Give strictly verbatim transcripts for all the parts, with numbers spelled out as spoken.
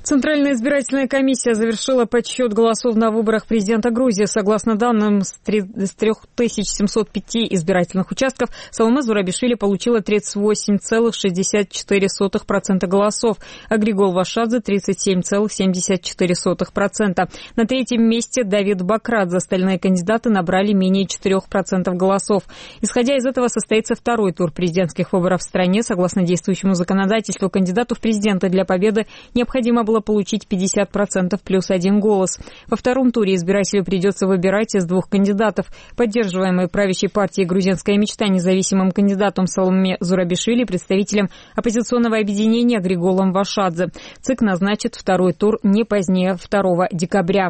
Центральная избирательная комиссия завершила подсчет голосов на выборах президента Грузии. Согласно данным с трёх тысяч семисот пяти избирательных участков, Саломе Зурабишвили получила тридцать восемь целых шестьдесят четыре сотых процента голосов, а Григол Вашадзе – тридцать семь целых семьдесят четыре сотых процента. На третьем месте Давид Бакрадзе. Остальные кандидаты набрали менее четырёх процентов голосов. Исходя из этого, состоится второй тур президентских выборов в стране. Согласно действующему законодательству, кандидату в президенты для победы необходимо было получить пятьдесят процентов плюс один голос. Во втором туре избирателю придется выбирать из двух кандидатов. Поддерживаемой правящей партией «Грузинская мечта» независимым кандидатом Саломе Зурабишвили, представителем оппозиционного объединения Григолом Вашадзе. ЦИК назначит второй тур не позднее второго декабря.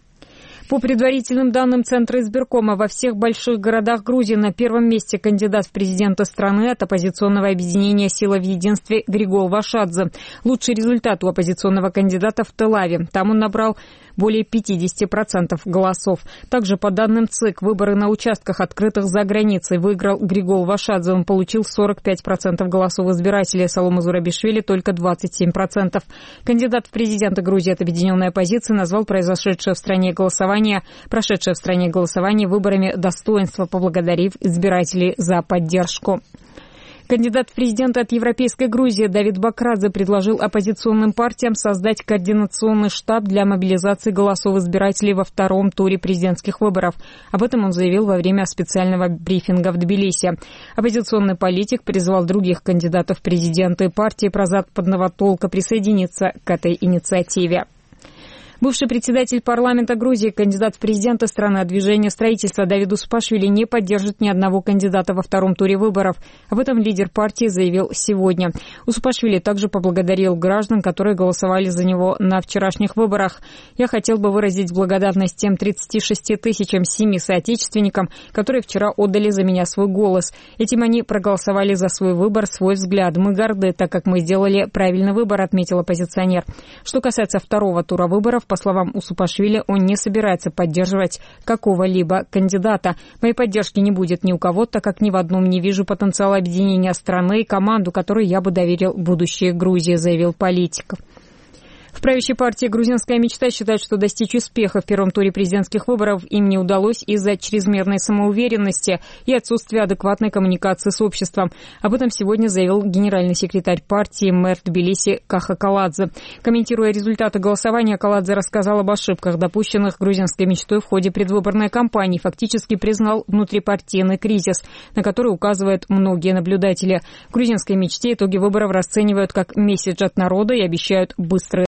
По предварительным данным Центра избиркома, во всех больших городах Грузии на первом месте кандидат в президенты страны от оппозиционного объединения «Сила в единстве» Григол Вашадзе. Лучший результат у оппозиционного кандидата в Тель-Авиве. Там он набрал более пятидесяти процентов голосов. Также по данным ЦИК, выборы на участках, открытых за границей, выиграл Григол Вашадзе. Он получил сорок пять процентов голосов избирателей, Саломе Зурабишвили только двадцать семь процентов. Кандидат в президенты Грузии от объединенной оппозиции назвал произошедшее в стране голосование, прошедшее в стране голосование выборами достоинства, поблагодарив избирателей за поддержку. Кандидат в президенты от Европейской Грузии Давид Бакрадзе предложил оппозиционным партиям создать координационный штаб для мобилизации голосов избирателей во втором туре президентских выборов. Об этом он заявил во время специального брифинга в Тбилиси. Оппозиционный политик призвал других кандидатов в президенты партии прозападного толка присоединиться к этой инициативе. Бывший председатель парламента Грузии, кандидат в президенты страны от движения строительства Давид Усупашвили не поддержит ни одного кандидата во втором туре выборов. Об этом лидер партии заявил сегодня. Усупашвили также поблагодарил граждан, которые голосовали за него на вчерашних выборах. «Я хотел бы выразить благодарность тем тридцати шести тысячам семи соотечественникам, которые вчера отдали за меня свой голос. Этим они проголосовали за свой выбор, свой взгляд. Мы горды, так как мы сделали правильный выбор», — отметил оппозиционер. Что касается второго тура выборов, по словам Усупашвили, он не собирается поддерживать какого-либо кандидата. «Моей поддержки не будет ни у кого, так как ни в одном не вижу потенциала объединения страны и команду, которой я бы доверил будущее Грузии», — заявил политик. В правящей партии «Грузинская мечта» считают, что достичь успеха в первом туре президентских выборов им не удалось из-за чрезмерной самоуверенности и отсутствия адекватной коммуникации с обществом. Об этом сегодня заявил генеральный секретарь партии мэр Тбилиси Каха Каладзе. Комментируя результаты голосования, Каладзе рассказал об ошибках, допущенных «Грузинской мечтой» в ходе предвыборной кампании, фактически признал внутрипартийный кризис, на который указывают многие наблюдатели. В «Грузинской мечте» итоги выборов расценивают как месседж от народа и обещают быстрые